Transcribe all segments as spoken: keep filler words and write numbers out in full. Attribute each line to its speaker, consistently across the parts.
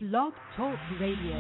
Speaker 1: Blog Talk Radio.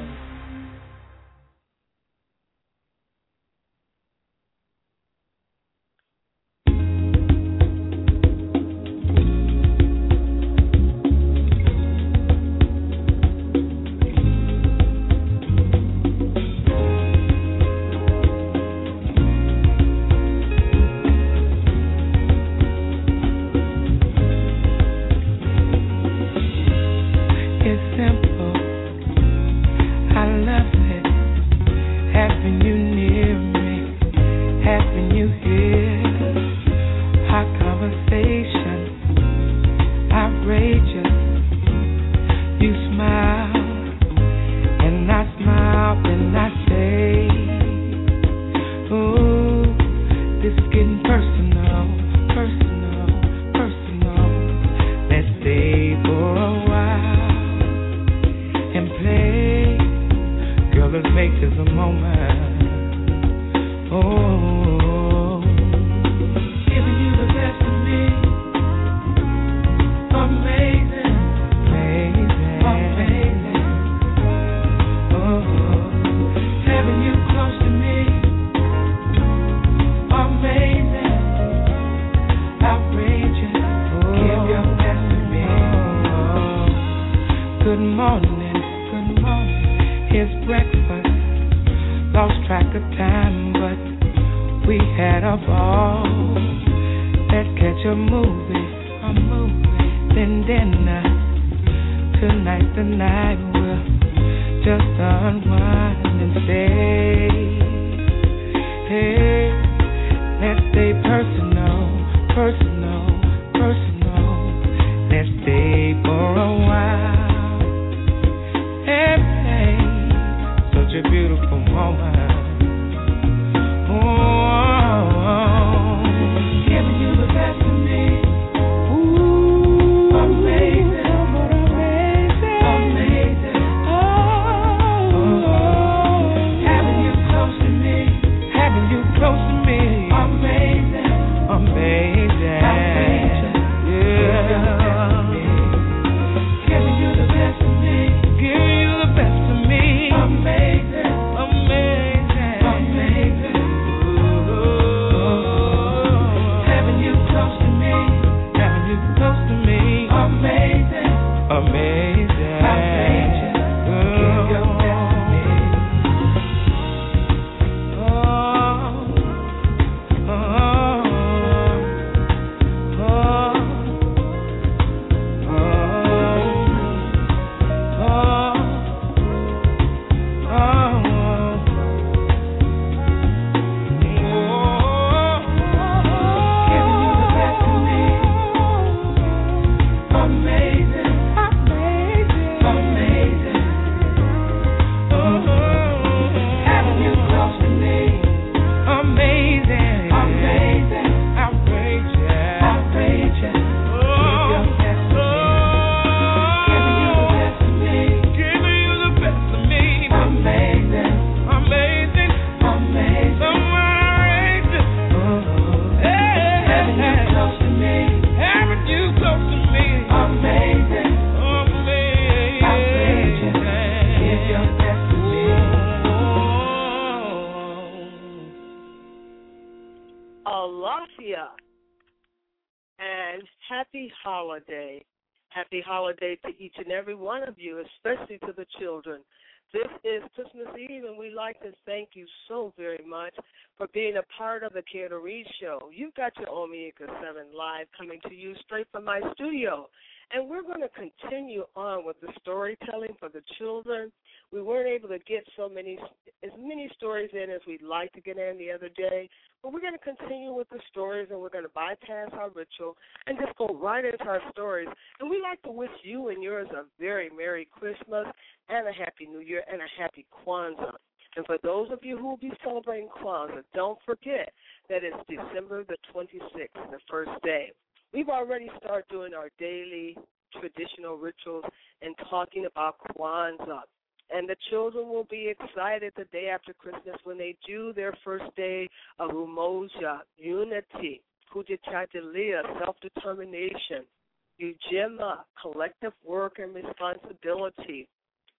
Speaker 2: Holiday to each and every one of you, especially to the children. This is Christmas Eve, and we'd like to thank you so very much for being a part of the Care to Read show. You've got your Omega seven Live coming to you straight from my studio, and we're going to continue on with the storytelling for the children. We weren't able to get so many, as many stories in as we'd like to get in the other day, but we're going to continue with the stories, and we're going to bypass our ritual and just go right into our stories. And we'd like to wish you and yours a very Merry Christmas and a Happy New Year and a Happy Kwanzaa. And for those of you who will be celebrating Kwanzaa, don't forget that it's December the twenty-sixth, the first day. We've already started doing our daily traditional rituals and talking about Kwanzaa. And the children will be excited the day after Christmas when they do their first day of Umoja, unity, Kujitajilia, self-determination, Ujima, collective work and responsibility,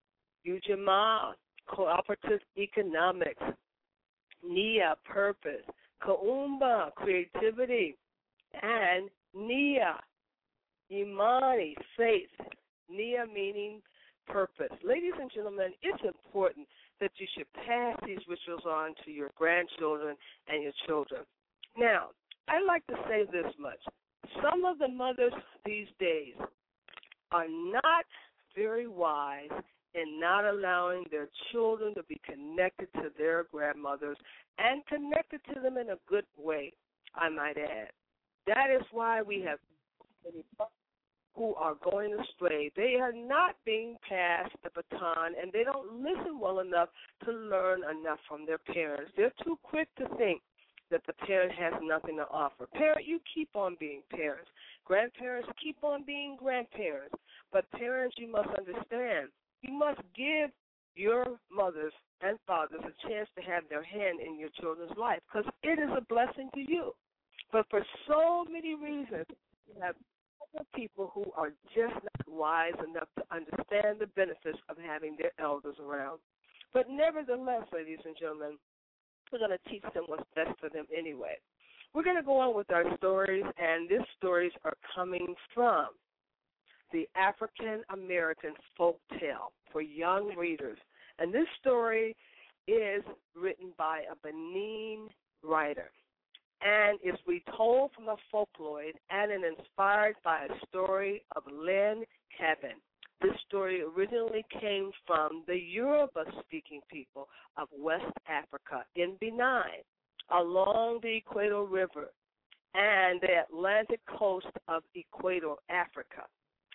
Speaker 2: Ujamaa, cooperative economics. Nia, purpose. Kaumba, creativity. And Nia, Imani, faith. Nia meaning purpose. Ladies and gentlemen, it's important that you should pass these rituals on to your grandchildren and your children. Now, I like to say this much. Some of the mothers these days are not very wise in not allowing their children to be connected to their grandmothers and connected to them in a good way, I might add. That is why we have many who are going astray. They are not being passed the baton, and they don't listen well enough to learn enough from their parents. They're too quick to think that the parent has nothing to offer. Parent, you keep on being parents. Grandparents, keep on being grandparents. But parents, you must understand, you must give your mothers and fathers a chance to have their hand in your children's life, because it is a blessing to you. But for so many reasons, you have other people who are just not wise enough to understand the benefits of having their elders around. But nevertheless, ladies and gentlemen, we're going to teach them what's best for them anyway. We're going to go on with our stories, and these stories are coming from the African American folk tale for young readers. And this story is written by a Benin writer and is retold from a folkloid and is inspired by a story of Lynn Kevin. This story originally came from the Yoruba-speaking people of West Africa in Benin, along the Equator River and the Atlantic coast of Equator Africa.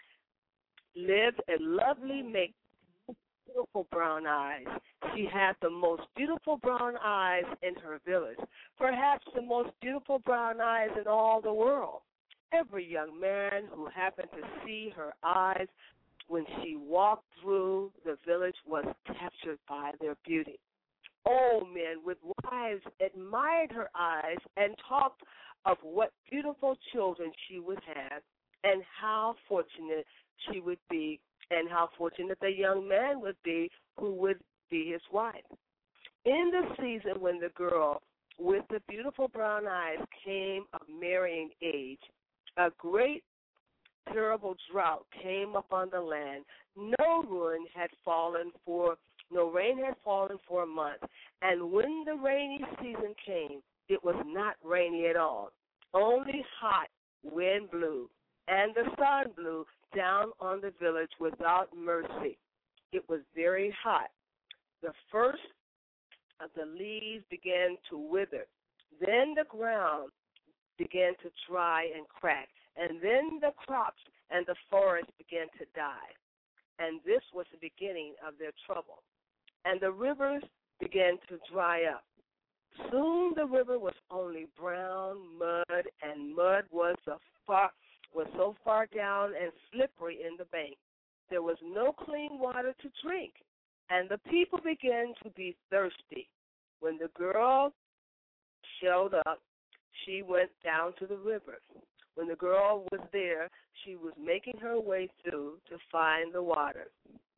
Speaker 2: Lived a lovely maiden with beautiful brown eyes. She had the most beautiful brown eyes in her village, perhaps the most beautiful brown eyes in all the world. Every young man who happened to see her eyes when she walked through the village was captured by their beauty. Old men with wives admired her eyes and talked of what beautiful children she would have and how fortunate she would be and how fortunate the young man would be who would be his wife. In the season when the girl with the beautiful brown eyes came of marrying age, a great terrible drought came upon the land. No rain had fallen for no rain had fallen for a month, and when the rainy season came, it was not rainy at all. Only hot wind blew, and the sun blew down on the village without mercy. It was very hot. The first of the leaves began to wither. Then the ground began to dry and crack. And then the crops and the forest began to die. And this was the beginning of their trouble. And the rivers began to dry up. Soon the river was only brown mud, and mud was, a far, was so far down and slippery in the bank. There was no clean water to drink, and the people began to be thirsty. When the girl showed up, she went down to the river. When the girl was there, she was making her way through to find the water.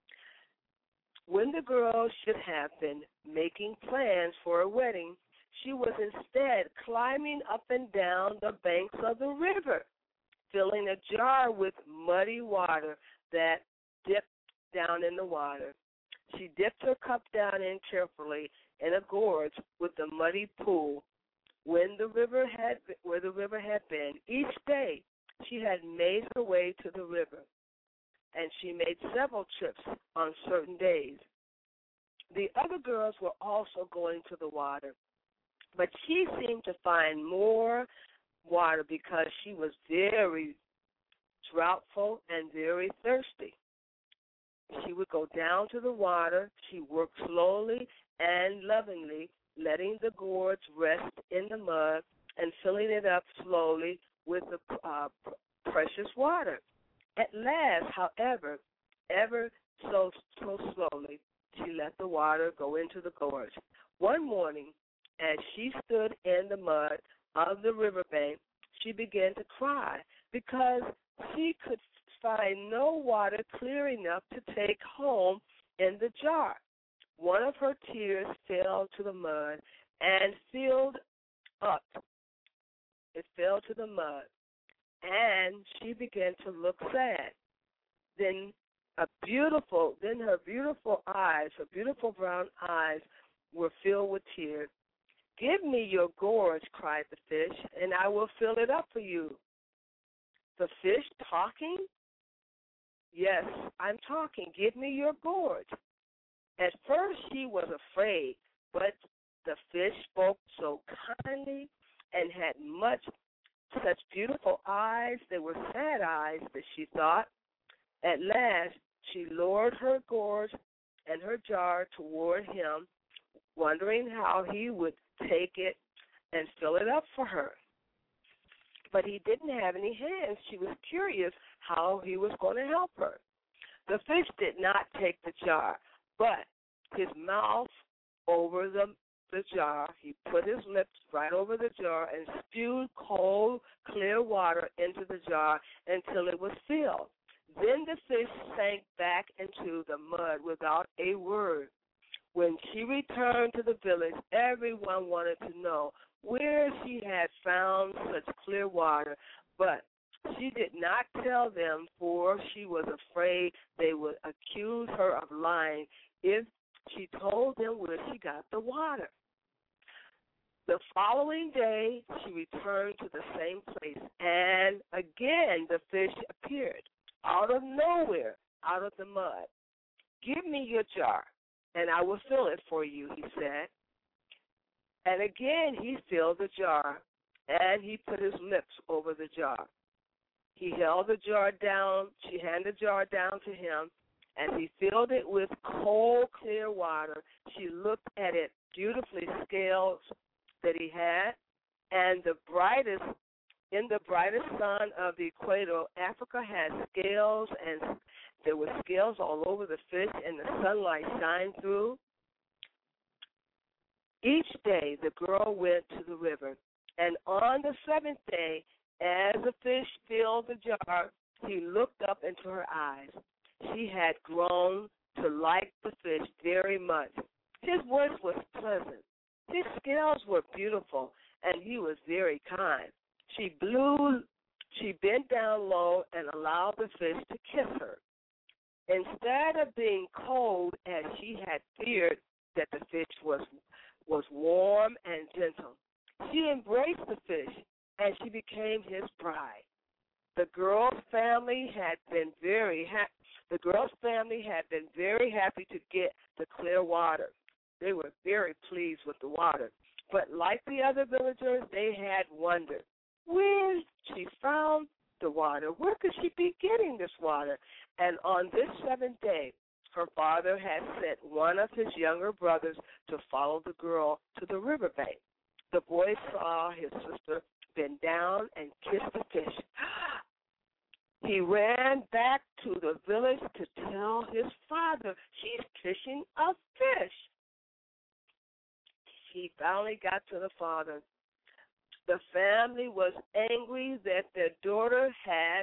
Speaker 2: When the girl should have been making plans for a wedding, she was instead climbing up and down the banks of the river, filling a jar with muddy water that dipped down in the water. She dipped her cup down in carefully in a gorge with the muddy pool when the river had where the river had been. Each day she had made her way to the river, and she made several trips on certain days. The other girls were also going to the water, but she seemed to find more water because she was very droughtful and very thirsty. She would go down to the water. She worked slowly and lovingly, letting the gourds rest in the mud and filling it up slowly with the uh, precious water. At last, however, ever so, so slowly, she let the water go into the gorge. One morning, as she stood in the mud of the riverbank, she began to cry because she could find no water clear enough to take home in the jar. One of her tears fell to the mud and filled up. It fell to the mud, and she began to look sad. Then a beautiful, then her beautiful eyes, her beautiful brown eyes were filled with tears. "Give me your gorge," cried the fish, "and I will fill it up for you." The fish talking? "Yes, I'm talking. Give me your gorge." At first she was afraid, but the fish spoke so kindly and had much such beautiful eyes. They were sad eyes that she thought. At last she lowered her gorge and her jar toward him, wondering how he would take it and fill it up for her. But he didn't have any hands. She was curious how he was going to help her. The fish did not take the jar, but his mouth over the, the jar, he put his lips right over the jar and spewed cold, clear water into the jar until it was filled. Then the fish sank back into the mud without a word. When she returned to the village, everyone wanted to know where she had found such clear water, but she did not tell them, for she was afraid they would accuse her of lying if she told them where she got the water. The following day, she returned to the same place, and again the fish appeared out of nowhere, out of the mud. "Give me your jar, and I will fill it for you," he said. And again he filled the jar, and he put his lips over the jar. He held the jar down, she handed the jar down to him, and he filled it with cold, clear water. She looked at it, beautifully scales that he had, and the brightest, in the brightest sun of the equator, Africa has scales, and there were scales all over the fish, and the sunlight shined through. Each day the girl went to the river, and on the seventh day, as the fish filled the jar, he looked up into her eyes. She had grown to like the fish very much. His voice was pleasant. His scales were beautiful, and he was very kind. She blew, she bent down low and allowed the fish to kiss her. Instead of being cold, as she had feared that the fish was, was warm and gentle, she embraced the fish, and she became his bride. The girl's family had been very happy. The girl's family had been very happy to get the clear water. They were very pleased with the water. But like the other villagers, they had wondered where she found the water. Where could she be getting this water? And on this seventh day, her father had sent one of his younger brothers to follow the girl to the riverbank. The boy saw his sister bend down and kiss the fish. He ran back to the village to tell his father, "She's kissing a fish." He finally got to the father. The family was angry that their daughter had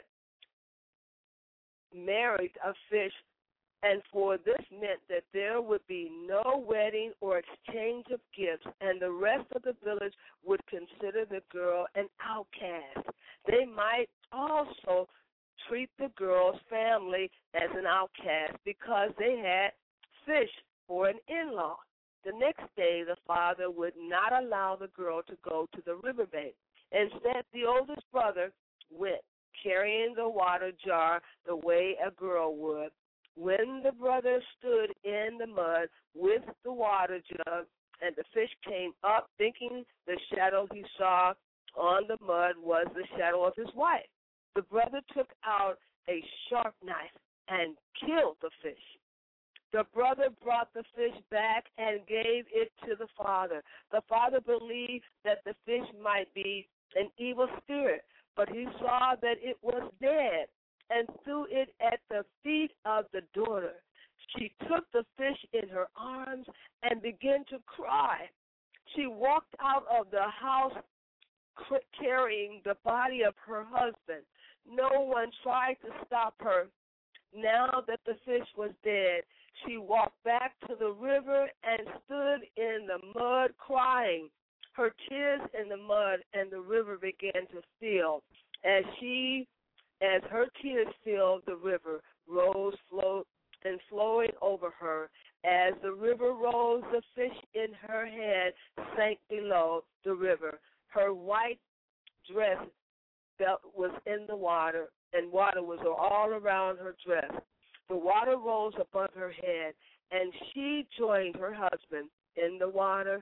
Speaker 2: married a fish, and for this meant that there would be no wedding or exchange of gifts, and the rest of the village would consider the girl an outcast. They might also treat the girl's family as an outcast because they had fish for an in-law. The next day, the father would not allow the girl to go to the riverbank. Instead, the oldest brother went, carrying the water jar the way a girl would. When the brother stood in the mud with the water jug and the fish came up, thinking the shadow he saw on the mud was the shadow of his wife, the brother took out a sharp knife and killed the fish. The brother brought the fish back and gave it to the father. The father believed that the fish might be an evil spirit, but he saw that it was dead and threw it at the feet of the daughter. She took the fish in her arms and began to cry. She walked out of the house carrying the body of her husband. No one tried to stop her. Now that the fish was dead, She walked back to the river and stood in the mud crying. Her tears in the mud and the river began to fill. As she, as her tears filled the river, rose, flowed, and flowing over her. As the river rose, the fish in her head sank below the river. Her white dress belt was in the water, and water was all around her dress. The water rose above her head, and she joined her husband in the water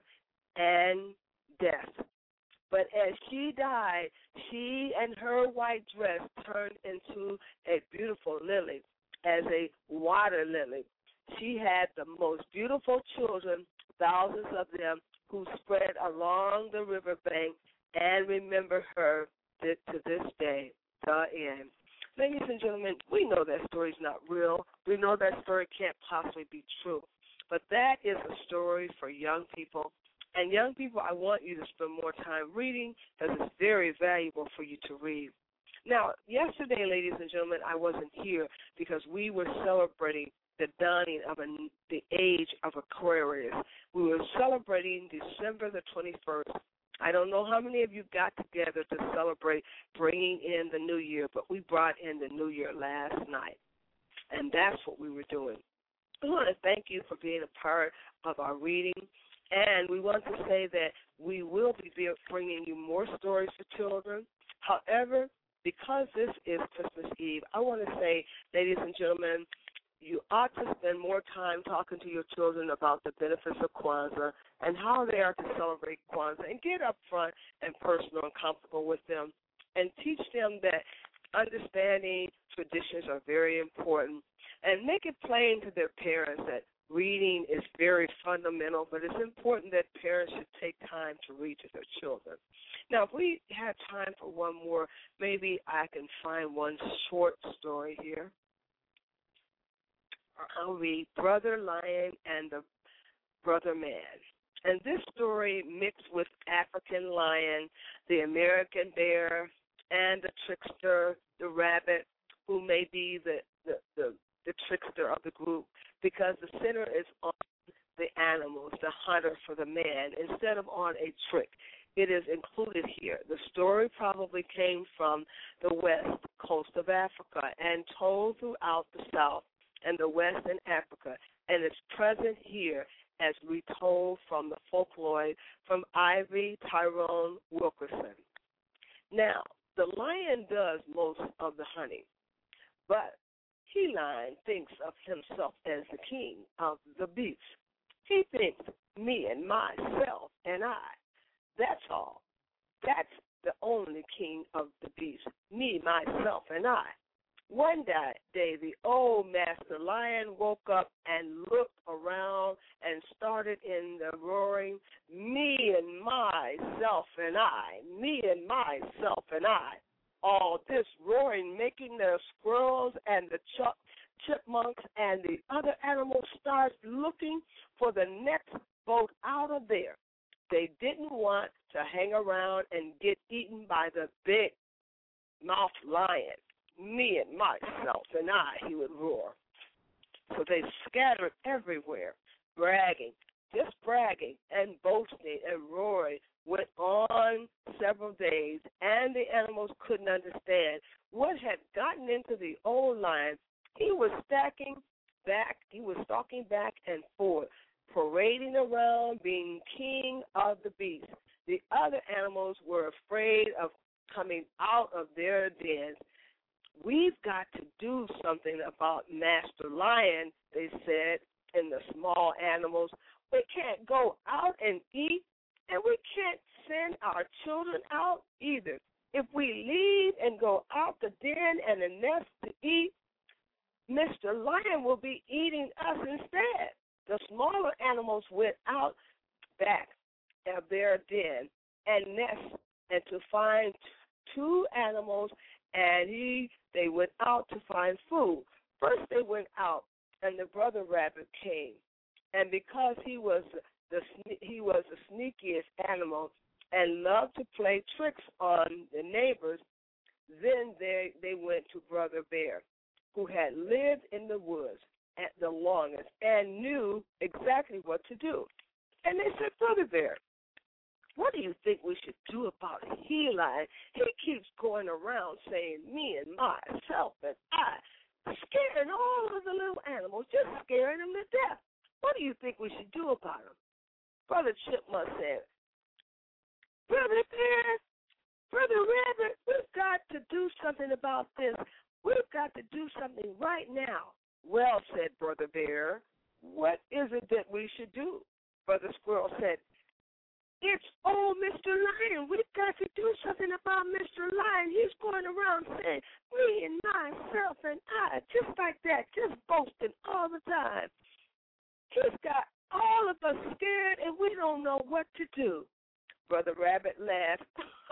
Speaker 2: and death. But as she died, she and her white dress turned into a beautiful lily, as a water lily. She had the most beautiful children, thousands of them, who spread along the riverbank and remember her to this day. The end. Ladies and gentlemen, we know that story is not real. We know that story can't possibly be true. But that is a story for young people. And young people, I want you to spend more time reading because it's very valuable for you to read. Now, yesterday, ladies and gentlemen, I wasn't here because we were celebrating the dawning of a, the age of Aquarius. We were celebrating December the twenty-first. I don't know how many of you got together to celebrate bringing in the new year, but we brought in the new year last night, and that's what we were doing. We want to thank you for being a part of our reading, and we want to say that we will be bringing you more stories for children. However, because this is Christmas Eve, I want to say, ladies and gentlemen, you ought to spend more time talking to your children about the benefits of Kwanzaa and how they are to celebrate Kwanzaa, and get up front and personal and comfortable with them and teach them that understanding traditions are very important, and make it plain to their parents that reading is very fundamental, but it's important that parents should take time to read to their children. Now, if we have time for one more, maybe I can find one short story here. I'll read Brother Lion and the Brother Man. And this story mixed with African lion, the American bear, and the trickster, the rabbit, who may be the, the, the, the trickster of the group, because the center is on the animals, the hunter for the man, instead of on a trick. It is included here. The story probably came from the west coast of Africa and told throughout the south and the west in Africa, and it's present here as retold from the folklore from Ivy Tyrone Wilkerson. Now, the lion does most of the hunting, but He-Lion thinks of himself as the king of the beasts. He thinks, me and myself and I. That's all. That's the only king of the beasts, me, myself, and I. One day, the old master lion woke up and looked around and started in the roaring, me and myself and I, me and myself and I. All this roaring making the squirrels and the chuck, chipmunks and the other animals start looking for the next boat out of there. They didn't want to hang around and get eaten by the big mouth lion. Me and myself and I, he would roar. So they scattered everywhere, bragging, just bragging and boasting and roaring went on several days, and the animals couldn't understand what had gotten into the old lion. He was stacking back, he was stalking back and forth, parading around, being king of the beasts. The other animals were afraid of coming out of their dens. We've got to do something about Master Lion, they said, and the small animals. We can't go out and eat, and we can't send our children out either. If we leave and go out the den and the nest to eat, Mister Lion will be eating us instead. The smaller animals went out back of their den and nest and to find two animals, and he they went out to find food. First they went out, and the brother rabbit came, and because he was the he was the sneakiest animal and loved to play tricks on the neighbors, then they they went to Brother Bear, who had lived in the woods. at the longest and knew exactly what to do. And they said, Brother Bear, what do you think we should do about Heli? He keeps going around saying me and myself and I, scaring all of the little animals, just scaring them to death. What do you think we should do about him? Brother Chipmunk said, Brother Bear, Brother Rabbit, we've got to do something about this. We've got to do something right now. Well, said Brother Bear, what is it that we should do? Brother Squirrel said, it's old Mister Lion. We've got to do something about Mister Lion. He's going around saying, me and myself and I, just like that, just boasting all the time. He's got all of us scared, and we don't know what to do. Brother Rabbit laughed.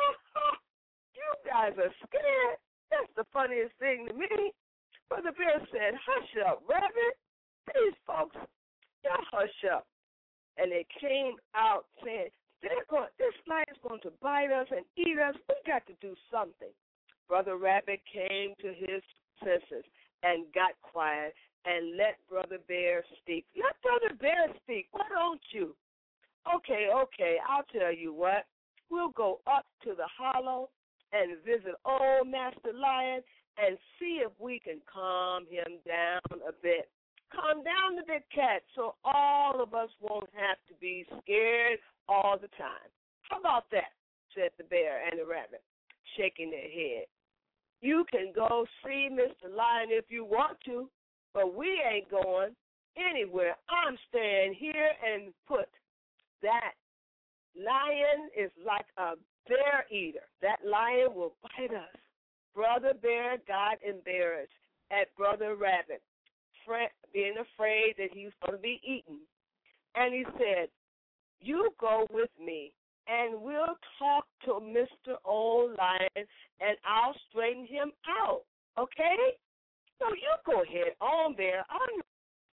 Speaker 2: You guys are scared? That's the funniest thing to me. Brother Bear said, hush up, Rabbit. These folks, y'all hush up. And they came out saying, They're going, this lion's going to bite us and eat us. We got to do something. Brother Rabbit came to his senses and got quiet and let Brother Bear speak. Let Brother Bear speak. Why don't you? Okay, okay, I'll tell you what. We'll go up to the hollow and visit old Master Lion and see if we can calm him down a bit. Calm down the big cat so all of us won't have to be scared all the time. How about that? Said the bear and the rabbit, shaking their head. You can go see Mister Lion if you want to, but we ain't going anywhere. I'm staying here and put. That lion is like a bear eater. That lion will bite us. Brother Bear got embarrassed at Brother Rabbit, being afraid that he was going to be eaten. And he said, you go with me, and we'll talk to Mister Old Lion, and I'll straighten him out, okay? So you go ahead on there. I'm